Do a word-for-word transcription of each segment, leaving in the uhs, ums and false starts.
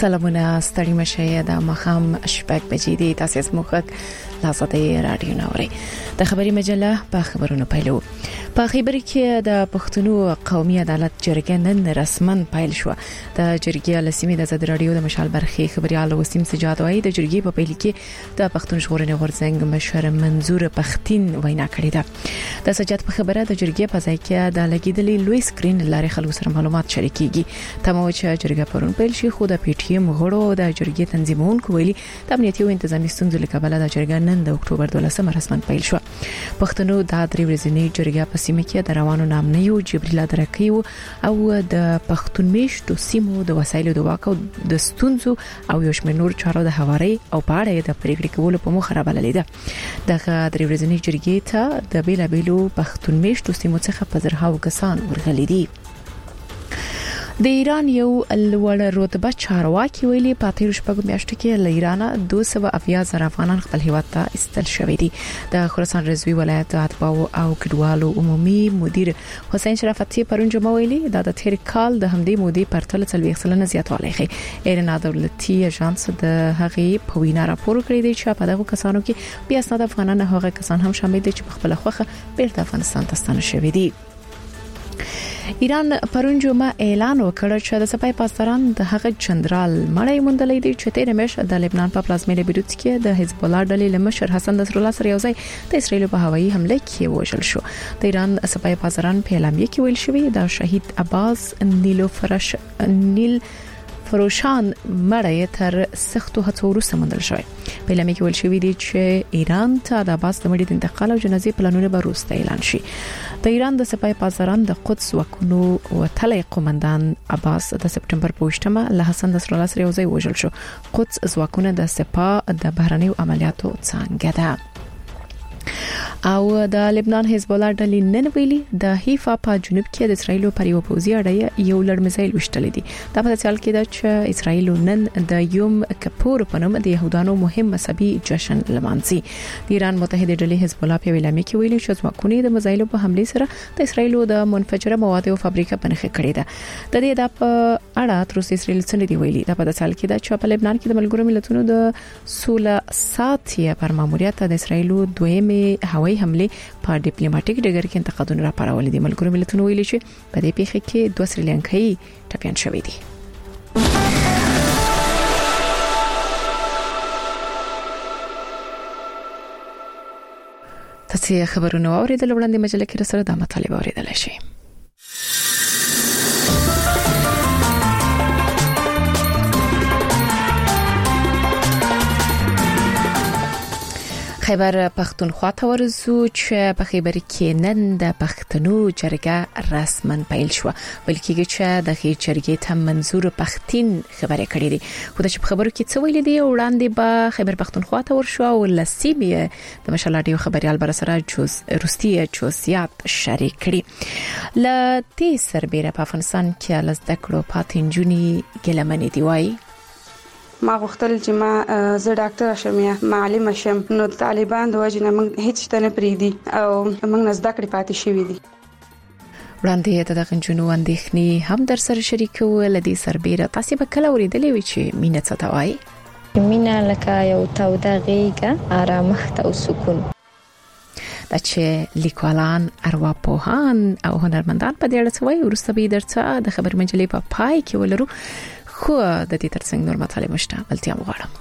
سلامونه ستړي مشه د مخام شپږ بجې دي تاسو زموږ لاسته رادیو نوري د خبري مجله په خبرونو پیلو په خبري کې د پښتنو قومي عدالت جرګه نن رسمن پیل شو د جرګې لسمې د زد رادیو د مشال برخي خبريال وسیم سجاد وای د جرګې په پیل کې د پښتون ژغورنې غورځنګ مشر منظور پښتين وینا کړې ده د سجاد په خبره د جرګې په ځای کې د لګیدلې لوی سکرین لارې خلکو سره معلومات شریکيږي تمو چې جرګه پرون پیل شي خو د پی ټی ایم غړو د جرګې تنظیمونکو ویلي د امنیتي او انتظامی ستونزو لکه د جرګه نن د اکتوبر دولسمه رسمن پیل شو پښتنو د درې ورځې جرګه په سیمه کې د روانو نامنیو جبريل درکیو او د پښتون میشتو سیمو د وسایلو د واکو د ستونزو او یو شمېر نور چارو د حواري او پاړې د پریکړې کولو په مخ رابللې ده د درې ورځې جرګې ته د بیلابیلو پښتون میشتو سیمو څخه په زرهاو کسان ورغلي دي د ایران یو لوړ رتبه چارواکي ویلي په تیر شپږ میاشتو کې له ایران دوه سوه اویا زره افغانان خپل هیواد ته استل شوې دي د خراسان رضوی ولایت اتباو او کډوالو عمومي مدیر حسین شرافتی پرون جمع ویلي دا د تیر کال د همدې مودې پرتل څلوي خلنه زیاتوالی خي ایران دولتي اژانس د هغې په وینا راپور کړی دی چې په دغه کسانو کې بیا اسناد افغانان هغه کسان هم شامل دي چې په خپل خوخه بیرته افغانستان ته ستانه شوي دي ایران پرون جمعه اعلان وکړ چې د سپای پاسداران د هغه جنرال مړی موندلې دي چې تیر میاشت د لبنان په پلازمینه بیروت کې د حزب الله ډلې لمشر حسن نصر الله سره یوځای د اسرایل په هوایي حمله کې وژل شو د ایران سپای پاسداران په اعلامیه کې ویل شوی د شهید عباس نیلوفرش نیل فروشان مړی تر سختو هڅو وروسته موندل شوی په اعلامیه کې ویل شوی دی چې ایران ته د عباس د مړي د انتقال او جنازې پلانونه به وروسته اعلان شي د ایران د سپای پاسداران د قدس وکونو وتلې قومندان عباس د سپټمبر په وشتمه له حسن نصر الله سره یوځای وژل شو قدس ځواکونه د سپا د بهرنیو عملیاتو څنګه ده او د لبنان حزب الله ډلې نن ویلي د حیفا په جنوب کې د اسرایل پر یو پوځي اړه یو لړ میزایل وشتل دي دا په ځل کې د چې اسرایل نن د یوم کپور په نوم د يهودانو مهم مذهبي جشن لمانځي د ایران متحده ډلې حزب الله په ویلامي کې ویلي چې ځواکونه د میزایل په حمله سره د اسرایل د منفجره موادو فابریکه بنخ کړې ده د دې د په اړه تر اوسه اسرایل څنګه دی ویلي دا په ځل کې د چې په لبنان کې د ملګرو ملتونو د سوله ساتي پر ماموریت د اسرایل دویمه هوایي حمله په ډیپلوماټیک ډګر کې انتقادونه راپارول دي ملګرو ملتونو ویلي چې په دې پیښه کې دوه سریلانکایي ټپيان شوي دي تاسو خبرونه اوریدل وړاندې مجله کې سره د مطالبه اوریدل شي خیبر پختونخوا ته ورسو چې په خیبر کې نن د پښتنو جرګه رسمن پیل شو بلکې چې د خې جرګې ته منظور پښتين خبرې کړې دي خو د خبرو کې څه ویل دي وړاندې به خیبر پختونخوا ته ورشو او لسیبه د مشالاتي خبريال بر سره جوز روسیه جوزيات شریک کړي ل دې سربېره په افغانستان کې لزدکړو پاتینجونی ګلمنې دی وای ما غوښتل چې ما زه ډاکټر شم یا معلم شم نو طالبان د وجه نه موږ هیڅ ته نه پریدي او موږ نزد کړې پاتې شوې دي وړاندې د غنجونو اندېښنې هم در سره شریکو لدی سربېره تاسو به کله ورېدلې وي چې مینه څه ته وایي مینه لکه یو توده غېږه آرامښت او سکون دا چې لیکوالان ارواپوهان او هنرمندان په دې اړه څه وایي ورسته به درڅه د خبر مجلې په پای کې ولرو خو د دې ترڅنګ نور مطالب مشته بلتیا مغواړم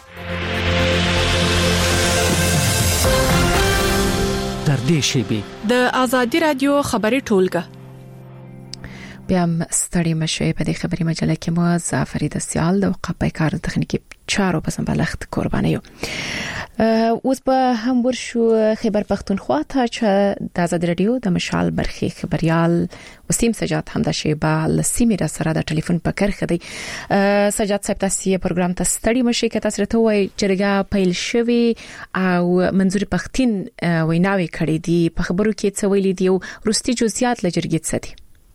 تر دې شی به د ازادي رادیو خبري ټولګه بیا ستړي مشه په دې خبري مجله کې مو زعفرید سیال د وقفه کار تخنیکی چارو په سمبلخت قرباني یو اوس به هم ورشو خیبر پختونخوا ته چې د آزاد رادیو د مشال برخي خبريال وسیم سجاد هم د شیبه لسیمه را سره د ټلیفون په کرخه دی سجاد صاحب تاسو پروګرام ته ستړي مشه کې تاسو ته وای جرګه پیل شوی او منظور پختين ویناوي کړی دی په خبرو کې څه ویلي دی روستي جزئیات لجرګیت سدي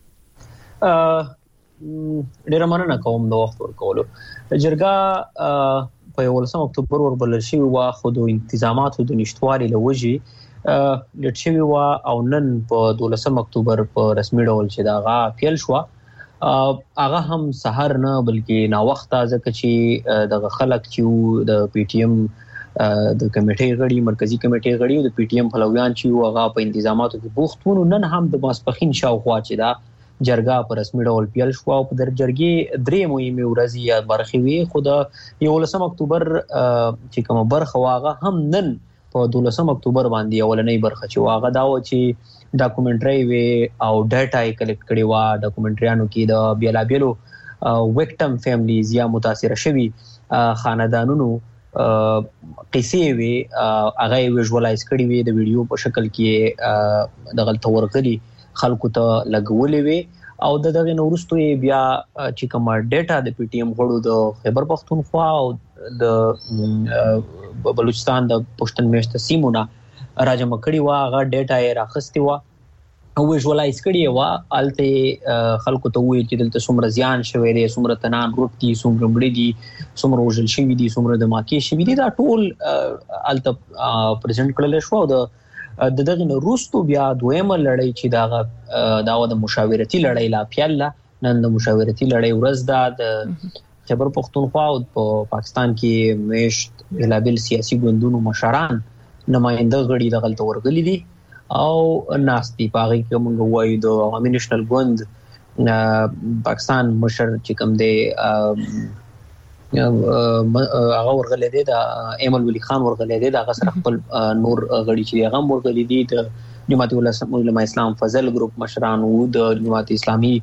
ډیر مننه کوم د وخت ورکولو جرګه په یولسم اکتوبر وربل شي وا خود انتظاماتو د نشټوالي لوجي لټ شوی وا او نن په دولسم اکتوبر په رسمي ډول چې دا غا پیل شو هغه هم سحر نه بلکې نا وخت ځکه چې د خلک چې د پی ټی ایم د کمیټې غړي مرکزی کمیټې غړي او د پی ټی ایم فلویان چې هغه په انتظاماتو کې بوخت ونه نن هم د ماسپخین شاوخوا چې دا جرګه په رسمي ډول پیل شو او په در جرګې درې مهمه ورځې یا برخې وي خو د یولسم اکتوبر چې کوم برخه واغه هم نن په دولسم اکتوبر باندې اولنۍ برخه چې واغه دا و چې ډاکومنټري وی او ډاټا یې کلیکټ کړي وا ډاکومنټریانو کې د بیلابیلو ویکټم فیملیز یا متاثر شوي خاندانونو قصې وی هغه ویژوالایز کړي وي د ویډیو په شکل کې د غلط ورغلي خلکو ته لګولې وي او د دغه نورستو بیا چې کوم ډاټا د پی ټی ایم غړو د خیبر پختونخوا او د بلوچستان د پښتون میشته سیمونه راجم کړي وا هغه ډاټا یې راخستي وا او ویژوالایز کړي وا الته خلکو ته وی چې دلته څومره زیان شوی دی څومره تنان روټي څومره مړي دي څومره وژل شوی دي څومره د ماکي شوی دي دا ټول الته پریزنټ کړل شو د دغه نورستو بیا دویمه لړۍ چې دا دا د مشاورتي لړۍ لا پیاله نن د مشاورتي لړۍ ورځ دا د خیبر پختونخوا او په پاکستان کې میشت بلابل سیاسي ګوندونو مشران نماینده غړي د غلط ورغلي دي او ناستي پاغي کوم غوي د عوامي نېشنل ګوند پاکستان مشر چې کوم دی هغه ورغلي دي د ایمل ولی خان ورغلي دي د غسر خپل نور غړي چې هغه ورغلي دي د جماعت علماء اسلام فضل ګروپ مشران وو د جماعت اسلامي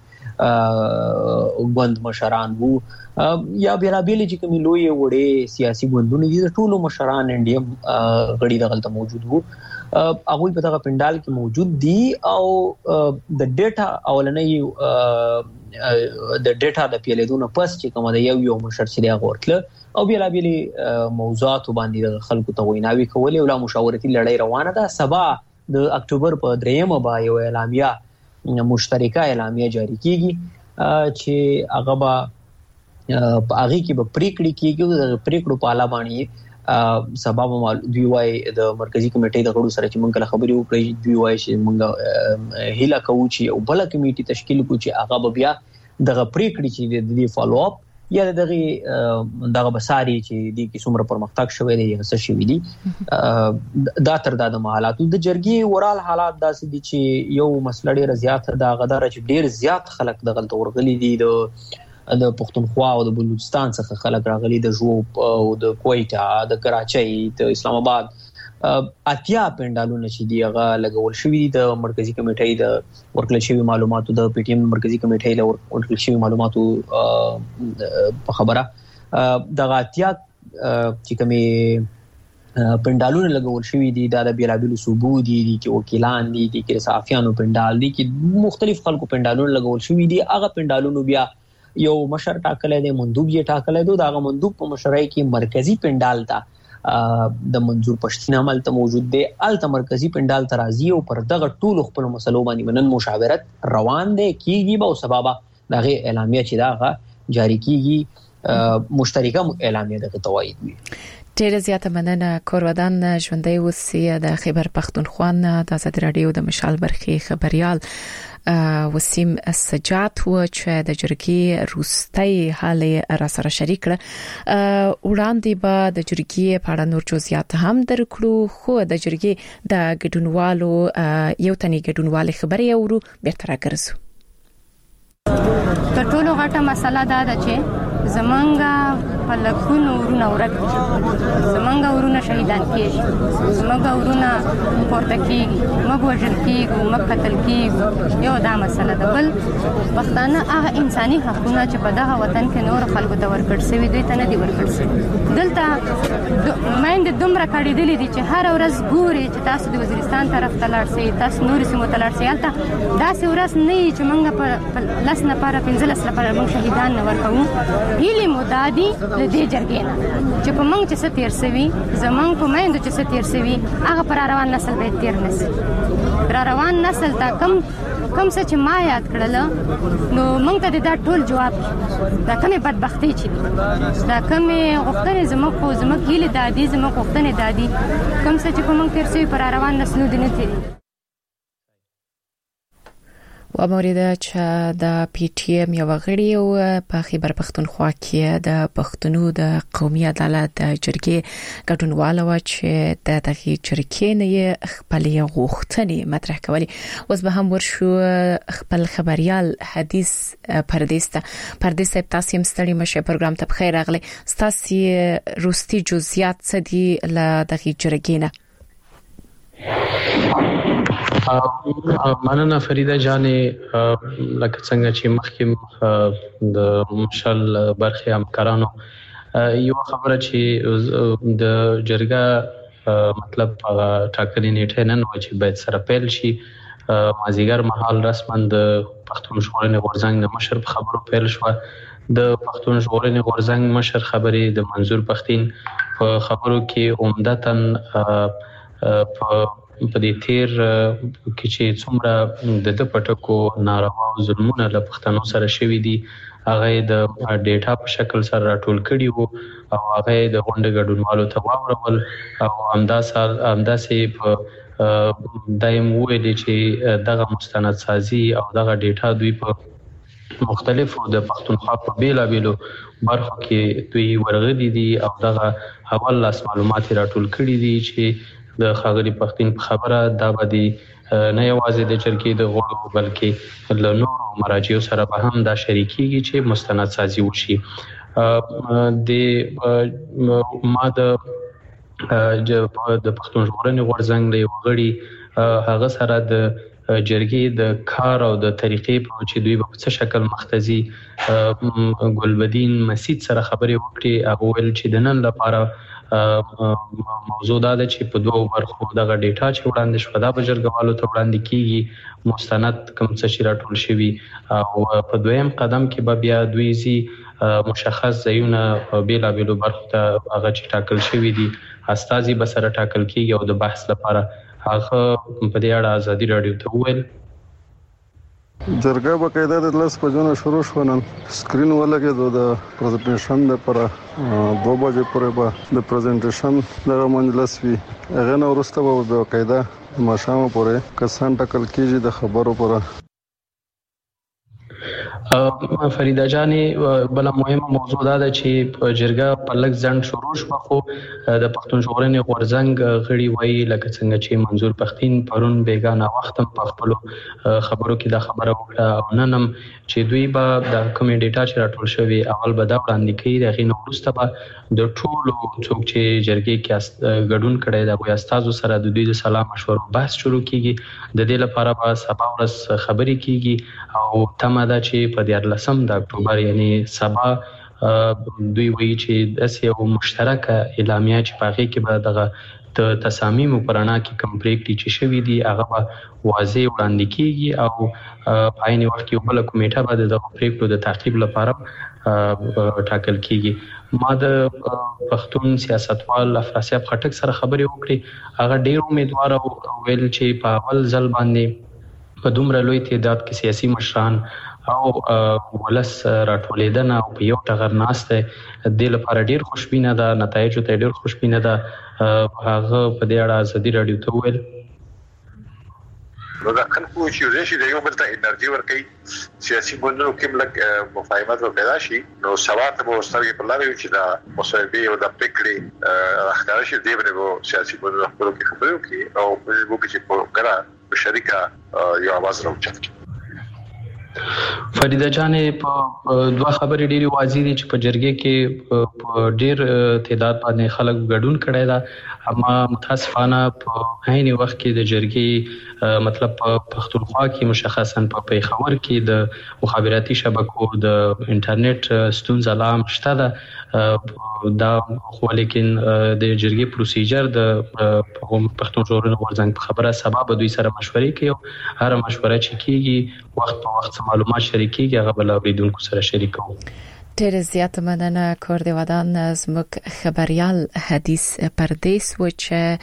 ګوند مشران وو یا بیلابیل چې کومې لوی وړې سیاسي ګوندونه دي د ټولو مشران انډیم غړي دغلته موجود وو هغه په دغه پندال کې موجود دي او د ډاټا اولنۍ د ډاټا د پیلېدونه پس چې کوم د یو یو مشر چې هغه ورتله او بیلابیل موضوعات باندې خلکو ته ویناوي کولې او لا مشاورتي لړۍ روانه ده سبا د اکتوبر په دریمه با یو اعلامیه مشترکه اعلامیه جاری کیږي چې هغه به په هغه کې به پریکړې کیږي د پریکړو په اړه باندې سبب دوی وای د مرکزی کمیټې د غړو سره چې موږ کله خبرې وکړې دوی وای چې موږ هیله کوو چې یو بل کمیټه تشکیل کړو چې هغه بیا دغه پریکړې چې د دې فالو اپ یا دغه دغه بساري چې د کیسومره پرمختګ شوی دی یا څه شوی دی دا تر د حالاتو د جرګي ورال حالات داسې دي چې یو مسله ډیره زیات دا غدار چې ډیر زیات خلک د غلط ورغلي دي د د پښتونخوا او د بلوچستان څخه خلک راغلي د ژوب او د کویټه د کراچۍ د اسلام آباد اتیا پندالونه چې دی هغه لګول شوی د مرکزی کمیټې د ورکل شوی معلوماتو د پی ټی ایم مرکزی کمیټې له ورکل شوی معلوماتو په خبره د اتیا چې کومې پندالونه لګول شوی دي د بیلابیلو صوبو دي چې وکیلان دي چې صحافیانو پندال دي چې مختلف خلکو پندالونه لګول شوی دي هغه پندالونو بیا یو مشر ټاکلې دی مندوب یې ټاکلې دی دا هغه مندوب په مشرۍ کې مرکزی پندال ته د منظور پښتین عمل ته موجود دی الته مرکزی پندال ترازی او پر دغه ټول خپل مسلو باندې منن مشاورت روان دی کیږي به او سبب دغه اعلامیه چې دا جاری کیږي مشترکه اعلامیه دغه توایید وي ډیره زیاته مننه کورودان ژوندۍ اوسئ د خیبر پختونخوا د آزاد رادیو د مشال برخي خبريال وسیم سجاد و چې د جرګې روستۍ حالې را سره شریک کړه وړاندې به د جرګې په اړه نور جزئیات هم درکړو خو د جرګې د ګډونوالو یو تنې ګډونوالي خبرې اورو بیرته راګرځو تر ټولو غټه مسله دا ده چې زمونږ په لکونو ورونه ورک دي زمونږ ورونه شهیدان کیږي زمونږ ورونه پورته کیږي موږ وژل کیږو موږ قتل کیږو یو دا مسله ده بل پښتانه هغه انساني حقونه چې په دغه وطن کې نور خلکو ته ورکړل شوي دوی ته نه دي ورکړل شوي دلته مایند دومره کړي دي چې هر ورځ ګوري چې تاسو د وزیرستان طرف ته لاړ شئ تاسو نورې سیمو ته لاړ شئ هلته داسې ورځ نه وي چې موږ په لس نفره پنځلس نفره موږ شهیدان نه ورکوو هیلې مو دا دي د دې جرګې نه چې په موږ چې څه تېر شوي زموږ په میندو چې څه تېر شوي هغه په راروان نسل باید تېر نه شي راروان نسل ته کم کم څه چې ما یاد کړله نو موږ ته دا ټول جواب دا کومې بدبختۍ چې دي دا کومې غوښتنې زموږ خو زموږ هیلې دا دي زموږ غوښتنې دا دي کوم څه چې په موږ تېر شوي په راروان نسلو دي نه تېرېږي و مورید چې د پی ټی ایم یو غړي او په خیبر پختونخوا کې د پښتنو د قومي عدالت د جرګې ګډونوال و چې د دغه جرګې نه خپل غوښتنې مطرح کولې. اوس به هم ورشو خپل خبريال حدیث پردیسته پردیسه تاسو هم ستړي مشه پروګرام ته بخیر راغلی. تاسو روستي جزئیات څه دي ل دغه جرګې نه؟ مننه فریده جانې. لکه څنګه چې مخکې د مشال برخه همکارانو یو خبره چې د جرګه مطلب ټاکلې نیټه نن و چې باید سره پیل شي. مازیګر مهال رسماً د پښتون ژغورنې غورځنګ د مشر په خبرو پیل شو. د پښتون ژغورنې غورځنګ مشر خبرې د منظور پښتين په خبرو کې عمدتاً په په دې تیر کې چې څومره د د پټکو ناروا او ظلمونه له پښتنو سره شوي دي هغه د ډیټا په شکل سره راټول کړي وو او هغه د غونډې ګډونوالو ته واورول او همداسې همداسې په دایم ویل چې دغه مستند سازي او دغه ډیټا دوی په مختلفو د پښتونخوا په بیلابیلو برخو کې دوی ورغلي دي او دغه حواله لاس معلومات راټول کړي دي چې د خاغلی پښتين په خبره دا باندې نه یوازې د جرګې د غړو بلکې له نورو مراجعو سره به هم دا شریکيږي چې مستند سازي وشي. د ما د د پښتون ژغورنې غورځنګ له وغړي هغه سره د جرګې د کار او د طریقې په چې دوی په څه شکل مختزي ګلبدین مسجد سره خبرې وکړي. هغه ویل چې د نن لپاره موضوع دا ده چې په دوه برخو دغه ډیټا چې وړاندې شو دا به جرګوالو ته وړاندې کیږي مستند کوم څه چې راټول شوی او په دویم قدم کې به بیا دوی زی مشخص ځایونه بیلا بیلو برخو ته هغه چې ټاکل شوی دي استازي به سره ټاکل کیږي او د بحث لپاره هغه په دې اړه ازادي رادیو ته ویل. جرګه باقاعده د لاس په جون شروع شو. نن سکرین ولګېد د پریزنټیشن لپاره دوه بجې پورې به د پریزنټیشن دغه مجلس وی هغه نو ورسته به باقاعده ماشام پورې کسان ټاکل کیږي د خبرو پورې. فریده جانې بل مهمه موضوع دا ده چې جرګه په لږ ځند شروع شو خو د پښتون ژغورنې غورځنګ غړي وایي لکه څنګه چې منظور پښتين پرون بیگانه وخت په خپل خبرو کې دا خبره وکړه او نن هم چې دوی به د کومې ډیټا چې راټول شوی اول به دا وړاندې کوي دغه نو وروسته به د ټولو څوک چې جرګې کې ګډون کړي دا غوي استادو سره د دوی د سلام مشورو بحث شروع کیږي. د دې لپاره به سبا ورځ خبرې کیږي او تمه ده چې په دیارلسم د اکتوبر یعنی سبا دوی وایي چې داسې یو مشترکه اعلامیه چې په هغې کې به دغه تصامیمو په رڼا کې کوم پرېکړې چې شوي دي هغه به واضح وړاندې کیږي او په عین وخت کې یو بله کمیټه به د دغو پرېکړو د تعقیب لپاره ټاکل کیږي. ما د پښتون سیاستوال افراسیاب خټک سره خبرې وکړې. هغه ډېر امیدواره ویل چې په اول ځل باندې په دومره لوی تعداد کې سیاسي مشران او ولس راټولیدنه او په یو ټغر ناسته د دې لپاره ډیر خوشبینه ده. نتایج ته ډیر خوشبینه ده. هغه په دې اړه ازادي رادیو ته ویل نو دا خلکو چې ورشي د یو بل ته انرژي ورکړي سیاسي ګوندونو کې ملک مفاهمت پیدا شي نو سوات به ورسره په لاري چې دا مصاحبه او د پکړې راخدار شي دی به سیاسي ګوندونو خپل کې خبرو کې او په دې کې چې په ګرا شریکه یو आवाज راوچت. فریده جانې په دوه خبرې ډېری واضح دي چې په جرګې کې په ډېر تعداد باندې خلک ګډون کړی ده اما متاسفانه په عین وخت کې د جرګې مطلب په پښتونخوا کې مشخصا په پیښور کې د مخابراتي شبکو د انټرنیټ ستونزه لا هم شته ده دا خو لیکن د جرګې پروسیجر د پښتون ژغورنې غورځنګ په خبره سبب دوی سره مشورې کوي. هر مشوره چې کیږي وخت په وخت معلومات شریکيږي هغه بل اوریدونکو سره شریکو. ډېر زیات مننه کور دی ودان زموږ خبريال حدیث پردیس و چې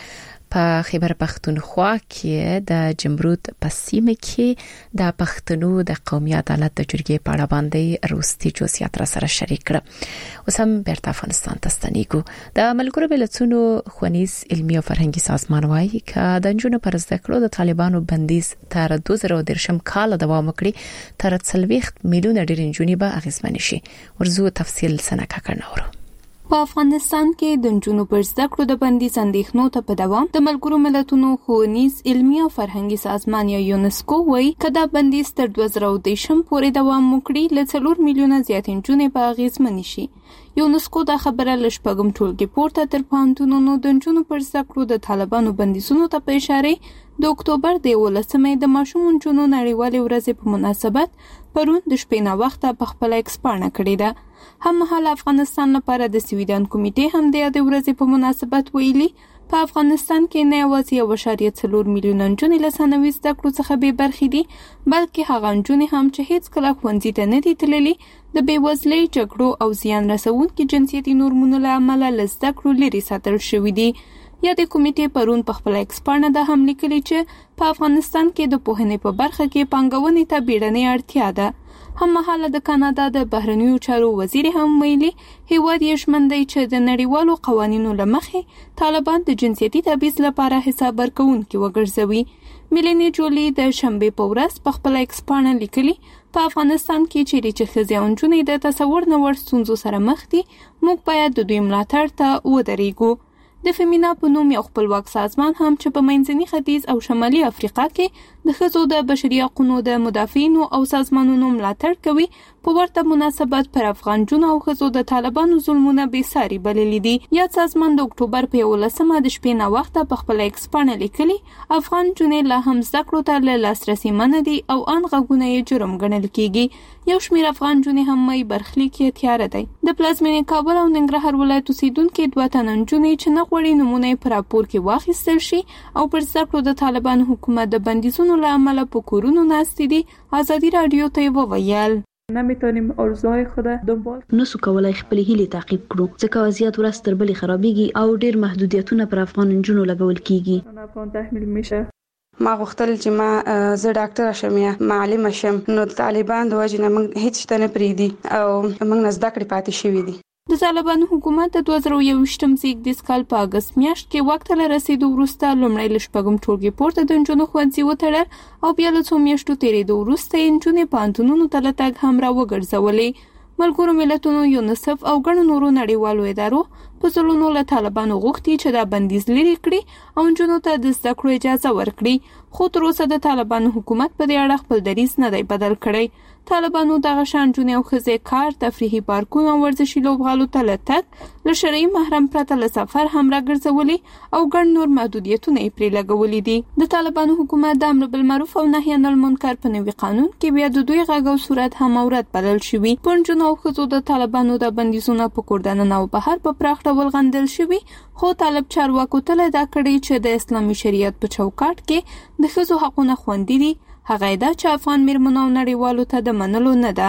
په خیبر پختونخوا کې د جمرود په سیمه کې د پښتنو د قومي عدالت د جرګې په اړه باندې روستي جزئیات را سره شریک کړ. اوس هم بیرته افغانستان ته ستنیږو. د ملګرو ملتونو ښوونیز علمي او فرهنګي سازمان وايي چې د نجونو پر زده کړو د طالبانو بندیز تر دوه زره دېرشم کال دوام وکړي تر څلوېښت میلیونه ډېر نجونې به اغیزمن شي. ورزو تفصیل سنکا کړناورو. په افغانستان کې د نجونو پر زده کړو د بندیز اندېښنو ته په دوام د ملګرو ملتونو ښوونیز علمي او فرهنګي سازمان یا یونسکو وايي چې دا بندیز تر دوه زره دېرشم پورې دوام وکړي ل څلور میلیونه زیات نجونې به اغیزمن شي. یونسکو دا خبره ل شپږم ټولګي پورته تر پوهنتونونو د نجونو پر زده کړو د طالبانو بندیزونو ته په اشاره د اکتوبر د یولسمې د ماشوم نجونو نړیوالې ورځې په مناسبت پرون د شپې نه وخته په خپل ایکس پاڼه کړې ده. هم مهال افغانستان لپاره د سویډن کمیټې هم د یاد ورځې په مناسبت ویلي په افغانستان کې نه یوازې یو اعشاریه څلور میلیونه نجونې له ثانوي زده کړو څخه بې برخې دي بلکې هغه نجونې هم چې هیڅ کله ښوونځي ته نه دي تللي د بېوزلۍ جګړو او زیان رسونکي جنسیتي نورمونو له امله له زده کړو لرې ساتل شوي دي. یا د کمیټې پرون په خپل ایکس پاڼه د هم لیکلي چې په افغانستان کې د پوهنې په برخه کې پانګونې ته بیړنۍ اړتیا ده. هم مهاله د کاناډا د بهرنیو چارو وزیر هم ویلي هیواد یې ژمن دی چې د نړیوالو قوانینو له مخې طالبان د جنسیتي تبعیض لپاره حساب ورکوونکي وګرځوي. میلینی جولی د شنبې په ورځ په خپل ایکس پاڼه لیکلي په افغانستان کې چې چې ښځې او نجونې د تصور نه وړ ستونزو سره مخ دي موږ باید د دوی ملاتړ ته ودرېږو. د فیمینا په نوم یو خپلواک سازمان هم چې په منځني ختیځ او شمالي افریقا کې د ښځو د بشري حقوقو د مدافعینو او سازمانونو ملاتړ کوي په ورته مناسبت پر افغان جنو او ښځو د طالبانو ظلمونه بې ساري بللي دي. یاد سازمان د اکتوبر په یولسمه د شپې نه وخته په خپل ایکس پاڼه لیکلي افغان جنې لا هم زده کړو ته له لاسرسي منع دي او ان غږونه یې جرم ګڼل کیږي. یو شمېر افغان جنې هم مې برخلیک یې تیار دی. د پلازمینې کابل او ننګرهار ولایت اوسیدونکو دوه تنه نجونې چې نه غواړي نمونه په راپور کې واخیستل شي او پر زده کړو د طالبانو حکومت د بندیزونو له امله په کورونو ناستې دي ازادي رادیو ته وویل نمیتونیم آرزوهای خود دنبال نسو کولای خپل هیلې تعقیب کړو ځکه وضعیت ورځ تر بلې خرابېږي او ډېر محدودیتونه پر افغان نجونو لګول کیږي. افغان تحمیل میشه ما غوښتل چې ما زه ډاکټر شم یا معلم شم نو طالبان د وجه نه موږ هیڅ څه نه پریدي او موږ نه زده کړې پاتې شوي دي. د طالبانو حکومت د دوه زره یوویشتم زیږدیز کال په اګست میاشت کې واک ته رسیدو وروسته لومړی له شپږم ټولګي پورته د نجونو ښوونځي وتړل او بیا له څو میاشتو تېرېدو وروسته یې نجونې پوهنتونونو ته له تګ هم را وګرځولې. ملګرو ملتونو یونیسف او ګڼو نورو نړیوالو ادارو په ځلونو له طالبانو غوښتي چې دا بندیز لرې کړي او نجونو ته د زده کړو اجازه ورکړي خو تر اوسه د طالبانو حکومت په دې اړه خپل دریځ نه دی بدل کړی. طالبانو دغه شان نجونې او ښځې کار تفریحي پارکونه او ورزشي لوبغالو ته له تګ له شرعي محرم پرته له سفر هم راګرځولي او ګڼ نور محدودیتونه یې پرې لګولي دي. د طالبانو حکومت د امر بالمعروف او نهي عن المنکر په نوي قانون کې بیا د دوی غږ او صورت هم اورد بلل شوي. پر نجونو او ښځو د طالبانو د بندیزونو په کور دننه او بهر په پراخ ډول غندل شوي خو طالب چارواکو تل دا کړی چې د اسلامي شریعت په چوکاټ کې د ښځو حقونه خوندي دي. هغه دا چې افغان میرمنو او نړیوالو ته د منلو نه ده.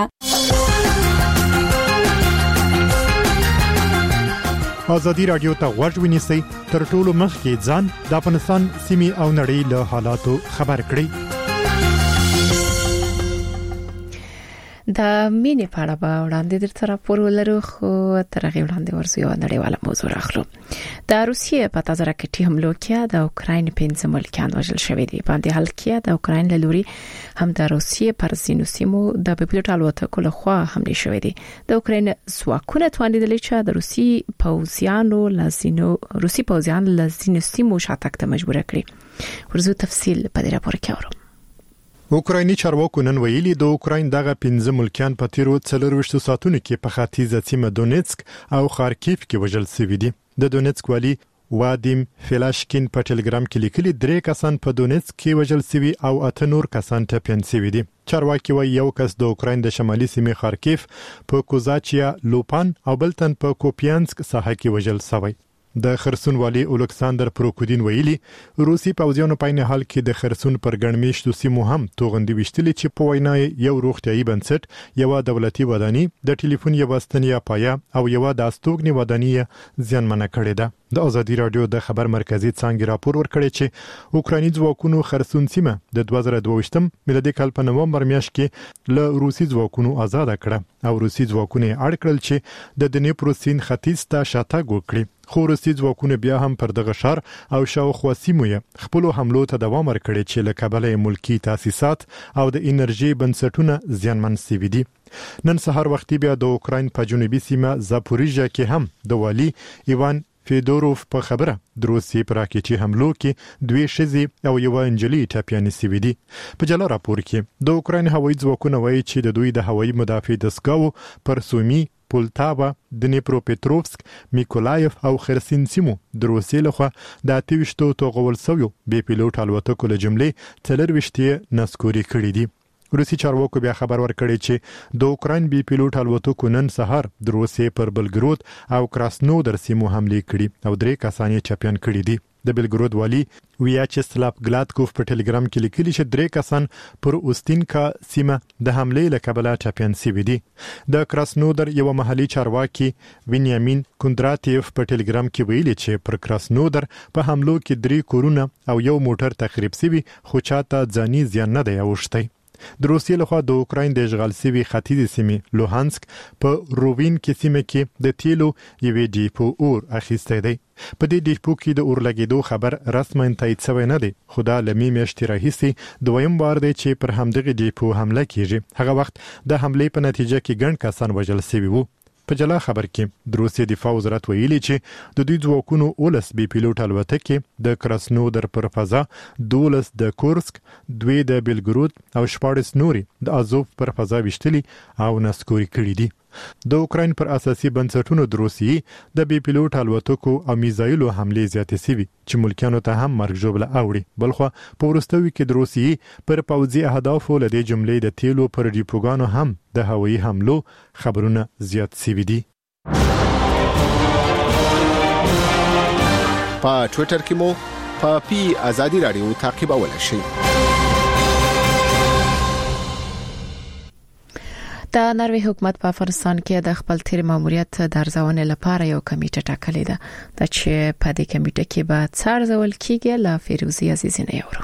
ازادي رادیو ته غوږ ونیسئ تر ټولو مخکې ځان د افغانستان سیمې او نړۍ له حالاتو خبر کړئ. د مینې په اړه به وړاندې درته راپور ولرو خو تر هغې وړاندې ورځو یوه نړیواله موضوع راخلو. د روسیې په تازه راکټي حملو کې د اوکراین پنځه ملکیان وژل شوي دي. په همدې حال کې د اوکراین له لوري هم د روسیې پر ځینو سیمو د بېپلوټ الوتکو لخوا حملې شوې دي. د اوکراین ځواکونه توانیدلي چې د روسي پوځیانو له ځینو روسي پوځیان له ځینو سیمو شاتګ ته مجبور کړي. ورځو تفصیل په دې راپور کې اورو. اوکرایني چارواکو نن ویلي د اوکراین دغه پنځه ملکیان په تیرو څلورویشتو ساعتونو کې په ختیځه سیمه دونیتسک او خارکیف کې وژل شوي دي. د دونیتسک والی وادیم فلاشکین په ټلګرام کې لیکلي درې کسان په دونیتسک کې وژل شوي او اته نور کسان ټپیان شوي دي. چارواکي وايي یو کس د اوکراین د شمالي سیمې خارکیف په کوزاچیا لوپان او بل تن په کوپیانسک ساحه کې وژل شوی. د خرسون والی اولکساندر پروکودین ویلي روسي پوځیانو په نه حال کې د خرسون پر ګڼمیشتو سیمو هم توغندي وشتلې چې په وینا یو روغتيایي بنسټ یو دولتي وداني د ټلیفون یو ستنیا پایا او یو د استوګنی وداني ځانمنه کړې ده. د ازادي رادیو د خبر مرکزی څنګه راپور ورکړی چې اوکراني ځواکونو خرسون سیمه د دوه زره دوه ویشتم میلادي کال په نومبر میاشت کې له روسي ځواکونو آزاد کړه او روسي ځواکونه اړ کړل چې د دنیپرو سیند ختیځ ته شاتګ وکړي. خو روسي ځواکونه بیا هم پر دغه ښار او شاوخوا سیمو یې خپل حملو ته دوام ورکړي چې له کابل ملکی تاسیسات او د انرژي بنسټونه زیانمن شوي دي. نن سهار وختي بیا د اوکراین په جنوبي سیمه زاپوریژیا کې هم د والی ایوان فیدوروف په خبره د روسي پر راکټي حملو کې دوی شزي او یو انجلي ټاپیانې سوي دي. په جلا راپور کې د اوکراین هوایي ځواکونه وایي چې د دوی د هوایي مدافع دستګاو پر سومي پولتاوا، دنیپروپیتروفسک، میکولایف او خرسین سیمو د روسي لخوا د اتويشتو توغول سویو بي پیلوټ الوتکو له جملې څلرويشتي نسکوري کړې دي. روسي چارواکو بیا خبر ورکړی چې د اوکراین بي پیلوټ الوتکو نن سهار د روسي پر بلګرود او کراسنودر سیمو حمله کړې او درې کسانې چاپیان کړې دي. د بلګرود والی ویاچسلاف ګلادکوف په ټلګرام کې لیکلي چې درې کسان پر اوستینکا سیمه د حمله له کبله چاپیان شوي دي. د کراسنودر یو محلي چارواکي وینیامین کوندراتیف په ټلګرام کې ویلي چې پر کراسنودر په حملو کې درې کورونه او یو موټر تخریب شوي خو چاته ځاني زیان نه دی اوښتی. د روسیې لخوا د اوکراین د اشغال شوي ختیځې سیمې لوهانسک په رووین کې سیمه کې د تیلو یوې ډیپو اور اخیستی دی. په دې ډیپو کې د اور لګېدو خبر رسماً تایید شوی نه دی، خو دا له مې میاشتې راهیسې دویم بار دی چې پر همدغه ډیپو حمله کیږي. هغه وخت د حملې په نتیجه کې ګڼ کسان وژل شوي وو. په جلا خبر کې د روسیې دفاع وزارت ویلي چې د دوی ځواکونو اولس بي پیلوټ الوتکې د کراسنودر پر فضا، دولس د کورسک، دوی د بلګرود او شپاړس نوري د ازوف پر فضا وشتلي او نسکوري کړي دي. د اوکراین پر اساسي بنسټونو د روسیې د بي پیلوټ الوتکو او میزایلو حملې زیاتې شوي چې ملکیانو ته هم مرګ ژوبله اوړي. بلخو په وروستیو کې د روسیې پر پوځي اهدافو له دې جملې د تیلو پر ډیپوګانو هم د هوایي حملو خبرونه زیات شوي دي. په ټوئیټر کې مو په پی ازادي رادیو تعقیبولای شئ. د ناروې حکومت په افغانستان کې د خپل تیر ماموریت د ارزونې لپاره یو کمیټه ټاکلې ده چې په دې کمیټه کې به څارځول کیږي. لا فیروزی عزیز نه یورو.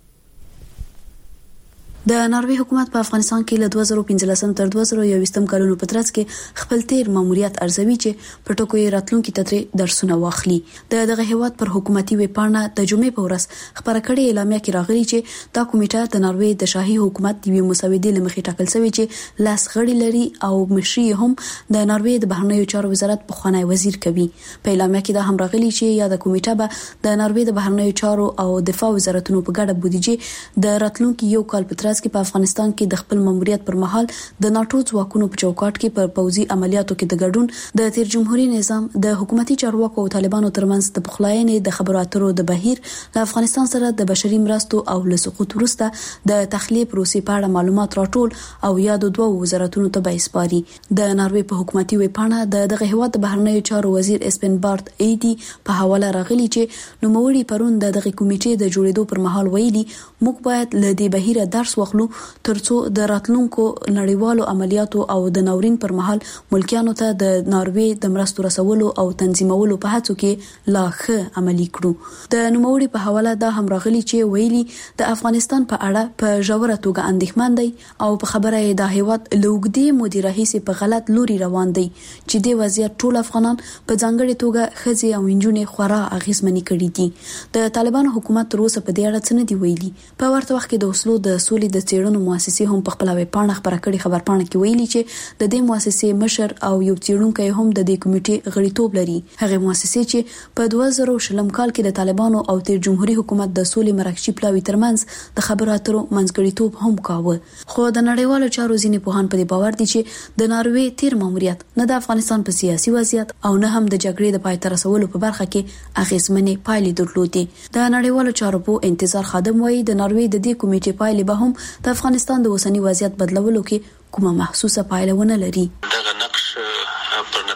د ناروې حکومت په افغانستان کې له دوه زره پنځلسم تر دوه زره یوویشتم کلونو په ترڅ کې خپل تیر ماموریت ارزوي چې په ټکو یې راتلونکي تدری درسونه واخلي. د دغه هیواد پر حکومتي ویب پاڼه د جمعې په ورځ خبره کړې اعلامیه کې راغلي چې دا کمیټه د ناروې د شاهي حکومت د یو مسودې لمخې ټاکل شوی چې لاس غړي لري او مشري هم د ناروې د بهرنیو چارو وزارت په خوانی وزیر کوي. په اعلامیه کې دا هم راغلي چې یا د کمیټه به د ناروې د بهرنیو چارو او دفاع وزارتونو په ګډه بودیجه د راتلونکي یو کال په ترڅ کې په افغانستان کې د خپل ماموریت پر مهال د ناتو ځواکونو په چوکاټ کې پر پوځي عملیاتو کې د ګډون د تیر جمهوریت نظام د حکومتي چارواکو او طالبانو ترمنځ د بخلاینې د خبرو اترو د بهیر له افغانستان سره د بشري مرستو او له سقوط وروسته د تخلیه پروسې په اړه معلومات راټول او یادو دوه وزارتونو ته به اسپاري. د ناروې په حکومتي ویب پاڼه د دغه هیواد د بهرنیو چارو وزیر اسپن بارت ایدي په حواله راغلي چې نوموړي پرون د دغه کمیټې د جوړېدو پر مهال ویلي موږ باید له دې بهیر درس واخلو ترڅو د راتلونکو نړیوالو عملیاتو او د ناورین پر مهال ملکیانو ته د ناروې د مرستو رسولو او تنظیمولو په هڅو کې لا ښه عملي کړو. د نوموړي په حواله دا هم راغلي چې ویلي د افغانستان په اړه په ژوره توګه اندېښمن دی او په خبره یې د هیواد لوګدي مدیر رئیس په غلط لوري روان دی چې د وضعیت ټول افغانان په ځانګړي توګه خزي او انجونې خورا اغیزمنې کړې دي. د طالبانو حکومت تر اوسه په دې اړه څه نه دی ویلي. په ورته وخت کې د اوسلو د سولې د څېړنو مؤسسې هم په خپل ویب پاڼه خبره کړې خبر پاڼه کې ویلي چې د دې مؤسسې مشر او یو څېړونکی هم د دې کمیټې غړیتوب لري. هغه مؤسسې چې په دوه زره شلم کال کې د طالبانو او تیر جمهوریت حکومت د سولې مرکزي پلاوي ترمنځ د خبرو اترو منځګړیتوب هم کاوه. خو د نړیوالو چارو ځینې پوهان په دې باور دي چې د ناروې تیر ماموریت نه د افغانستان په سیاسي وضعیت او نه هم د جګړې د پای ته رسولو په برخه کې اغیزمنې پایلې درلودې. د نړیوالو چارو په انتظار خادم وایي د ناروې د دې کمیټې پایلې به هم د افغانستان د اوسنی وضعیت بدلولو کې کومه محسوسه پایله ونه لري. دغه نقش پر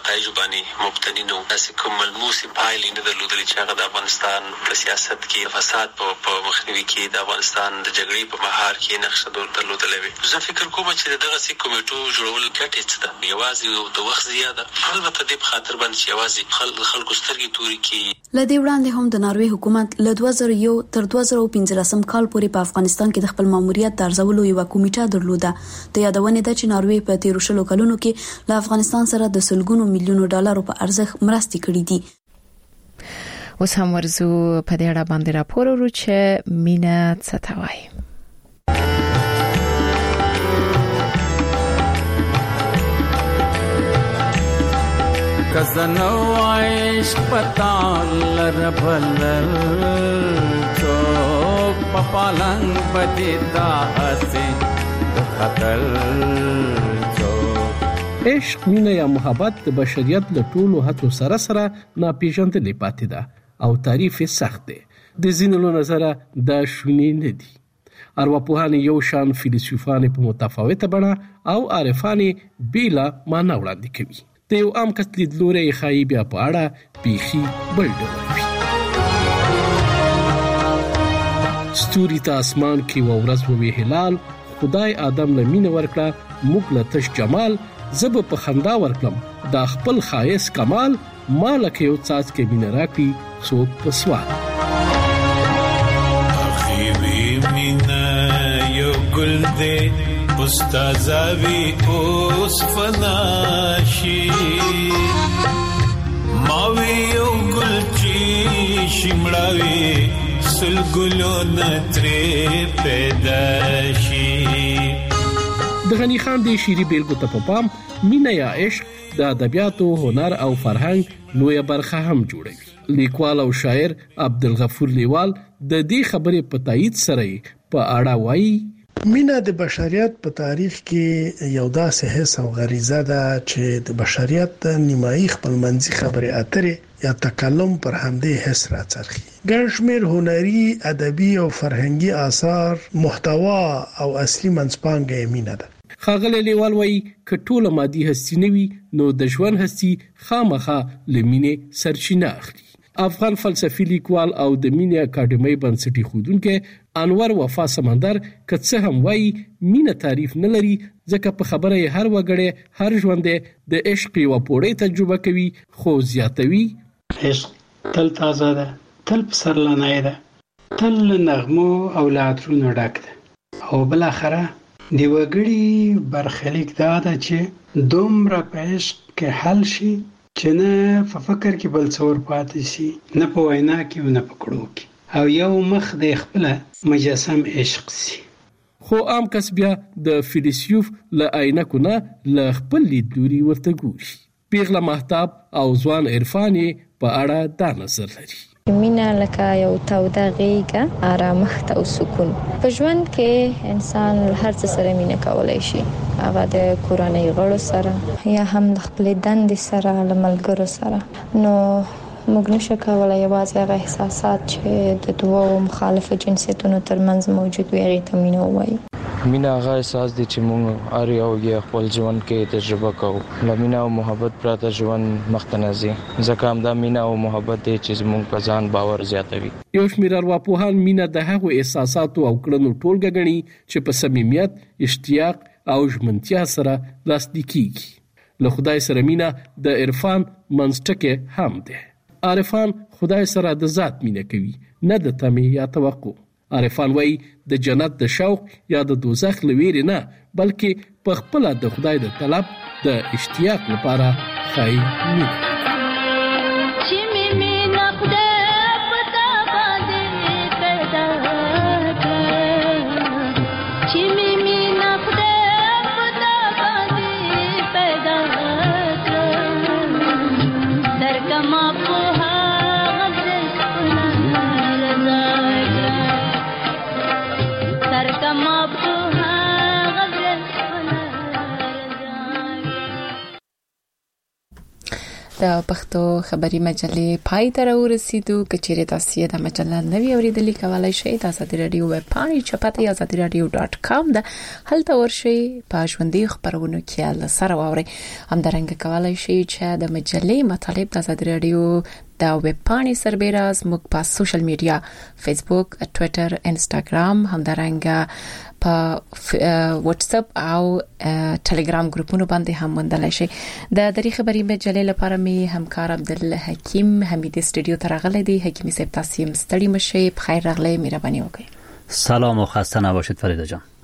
نتایج باندې مبتنی نو تاسو کوم ملموس پایلې نه درلودل چې هغه د افغانستان په سیاست کې فساد په مخنیوي کې د افغانستان د جګړې په مهار کې نقشه درلودلې وي. زه فکر کوم چې دغه سي کمیټو جوړول ګټه څه ده، یوازې د وخت زیاده البته د خاطر باندې چې یوازې خلک خلکو سترګې توري کې. لدې وړاندې هم د ناروې حکومت له دوه زره یو تر دوه زره پنځلس کال پورې په افغانستان کې د خپل ماموریت د ارزولو یو کمیټه درلوده. د یادونې ده چې ناروې په تیرو شلو کلونو کې له افغانستان سره د سلګونو میلیونو ډالرو په ارزښت مرستې کړې دي. اوس هم ورزو په دې اړه باندې راپور ورو چې مینا څه ته وایي. کزنو عشق پتال ربلل چوک پپالنگ بدیدا حسین خطل چوک. عشق مینه یا محبت د بشریت له ټولو هڅو سره سره ناپېژندلې پاتې ده او تعریف یې سخت دی. د ځینو له نظره دا شونې نه دي. ارواپوهان یو شان، فیلسوفان په متفاوته بڼه او عارفان بیله معنا وړاندې کوي. د یو عام کس لیدلوری ښایي بیا په اړه بیخي بل ډول وي. ستوري ته اسمان کې و ورځ ووی هلال، خدای آدم له مینه ورکړه موږ له تش جمال، زه به په خندا ورکړم دا خپل ښایست کمال، ما لکه یو څاڅکی مینه راکړي څوک په سوال. اخیوی مینه یو ګل دی استازاوی اوس فناشی، ماوی یو گل چی شمړاوی سلګلو نترې پیداشی. د غنی خان د شيري بیلګو ته په پام مینا یا عشق د ادبیاتو، هنر او فرهنګ لویه برخه هم جوړوي. لیکوال او شاعر عبدالغفور لیوال د دې خبرې په تایید سره په اړه وایي: مینا د بشریت په تاریخ کې یو داسې حس او غریزه ده چې د بشریت د نیمایي خپلمنځي خبرې اترې یا تکلم پر همدې حس راڅرخي. ګڼ شمېر هنري، ادبي او فرهنګي آثار، محتوا او اصلي منځپانګه یې مینا ده. ښاغلی لیوال وایي که ټوله مادي هستي نه وي نو د ژوند هستي خامخا له مینې سرچینه اخلي. افغان فلسفي لیکوال او د مینې اکاډمۍ بنسټ ایښودونکی انور وفا سمندر که څه هم وایي مینه تعریف نه لري، ځکه په خبره یې هر وګړی هر ژوندی د عشق یوه پوړۍ تجربه کوي، خو زیاتوي: عشق تل تازه ده، تل پسرلنی ده، تل له نغمو او له عطرونو ډک ده. او بالاخره د وګړي برخلیک دا ده چې دومره په عشق کې حل شي چې نه په فکر کې بل څور پاتې شي، نه په وینا کې او نه په کړو کې، او یو مخ د خپل مجسم عشق شي. خو عام کس بیا د فیلسوف له عینکو نه له خپل لیدلوري ورته ګوري. پیغله مهتاب او ځوان عرفان په اړه دا نظر لري: مینا لکه یو توده غېږه، آرامښت او سکون. په ژوند کې انسان هر څه سره مینا کولای شي، هغه د کورنۍ غړو سره یا هم د خپل دندې سره، له ملګرو سره. نو موږ نشو کولای یوازې هغه احساسات چې د دوو مخالفو جنسیتونو ترمنځ موجود وي هغې ته مینه ووایو. مینا هغه احساس دی چې موږ هر یو یې خپل ژوند کې تجربه کوو. له مینا او محبت پرته ژوند مخته نه ځي، ځکه همدا مینا او محبت دی چې زموږ په ځان باور زیاتوي. یو شمېر ارواپوهان مینا د هغو احساساتو او کړنو ټولګه ګڼي چې په صمیمیت، اشتیاق او ژمنتیا سره لاسلیک کیږي. له خدای سره مینا د عرفان منځټکی هم دی. عارفان خدای سره د ذات مینه کوي، نه د تمې یا توقع. عارفان وایي د جنت د شوق یا د دوزخ له ویرې نه، بلکې په خپله د خدای د طلب د اشتیاق لپاره ښایي مینه. د پښتو خبري مجلې پای ته ورسیدو. کچېره تاسو د مجله نوی اوریدلی کولای شئ. د آزادي رادیو ویب پاڼې چپاته یا آزادي رادیو ډاټ کام ده هلته ورشئ په ژوندۍ خبرونو کې ل سره واورئ. همدارنګه کولای شئ چې د مجلې مطالب د آزادي رادیو د ویب پاڼې سربېراز موږ په سوشل میډیا فیسبوک، ټوئیټر، انستګرام، همدارنګه په واتس اپ او ټلګرام ګروپونو باندې هم موندلای شئ. د دری خبري مجلې لپاره می همکار عبدالحکیم حمیدی استودیو ته راغلی دی. حکیمی صاحب تاسو ستړي مشئ، بخیر راغلی، مهرباني وکړئ. سلام و خسته نباشید فریده جان.